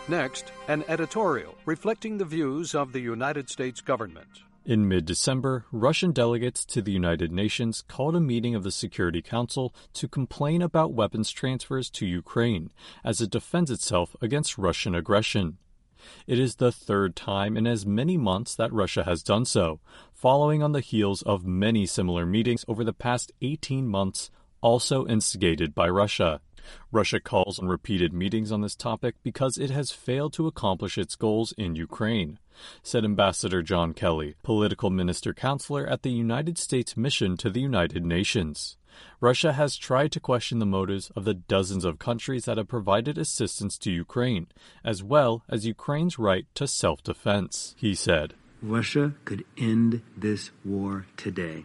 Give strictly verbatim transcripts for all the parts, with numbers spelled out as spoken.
Next, an editorial reflecting the views of the United States government. In mid-December, Russian delegates to the United Nations called a meeting of the Security Council to complain about weapons transfers to Ukraine as it defends itself against Russian aggression. It is the third time in as many months that Russia has done so, following on the heels of many similar meetings over the past eighteen months, also instigated by Russia. Russia calls on repeated meetings on this topic because it has failed to accomplish its goals in Ukraine, said Ambassador John Kelly, political minister counselor at the United States mission to the United Nations. Russia has tried to question the motives of the dozens of countries that have provided assistance to Ukraine, as well as Ukraine's right to self-defense, he said. Russia could end this war today.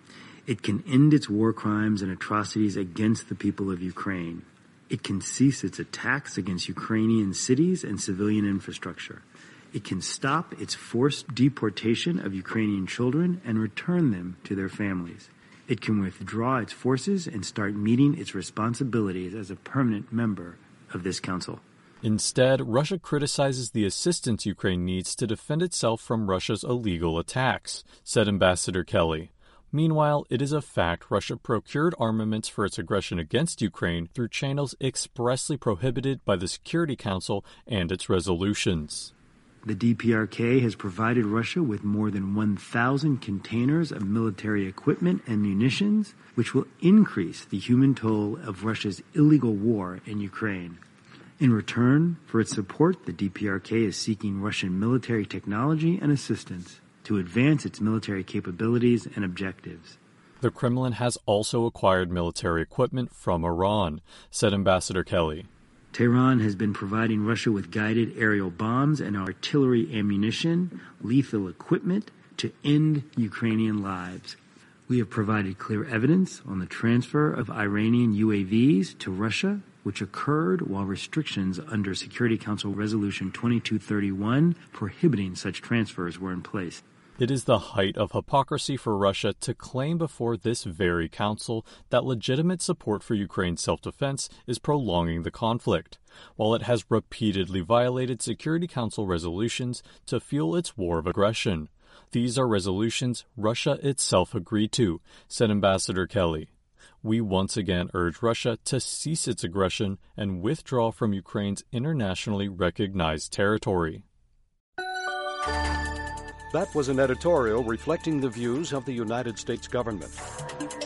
It can end its war crimes and atrocities against the people of Ukraine. It can cease its attacks against Ukrainian cities and civilian infrastructure. It can stop its forced deportation of Ukrainian children and return them to their families. It can withdraw its forces and start meeting its responsibilities as a permanent member of this council. Instead, Russia criticizes the assistance Ukraine needs to defend itself from Russia's illegal attacks, said Ambassador Kelly. Meanwhile, it is a fact Russia procured armaments for its aggression against Ukraine through channels expressly prohibited by the Security Council and its resolutions. The D P R K has provided Russia with more than one thousand containers of military equipment and munitions, which will increase the human toll of Russia's illegal war in Ukraine. In return for its support, the D P R K is seeking Russian military technology and assistance to advance its military capabilities and objectives. The Kremlin has also acquired military equipment from Iran, said Ambassador Kelly. Tehran has been providing Russia with guided aerial bombs and artillery ammunition, lethal equipment to end Ukrainian lives. We have provided clear evidence on the transfer of Iranian U A Vs to Russia, which occurred while restrictions under Security Council Resolution twenty-two thirty-one prohibiting such transfers were in place. It is the height of hypocrisy for Russia to claim before this very council that legitimate support for Ukraine's self-defense is prolonging the conflict, while it has repeatedly violated Security Council resolutions to fuel its war of aggression. These are resolutions Russia itself agreed to, said Ambassador Kelly. We once again urge Russia to cease its aggression and withdraw from Ukraine's internationally recognized territory. That was an editorial reflecting the views of the United States government.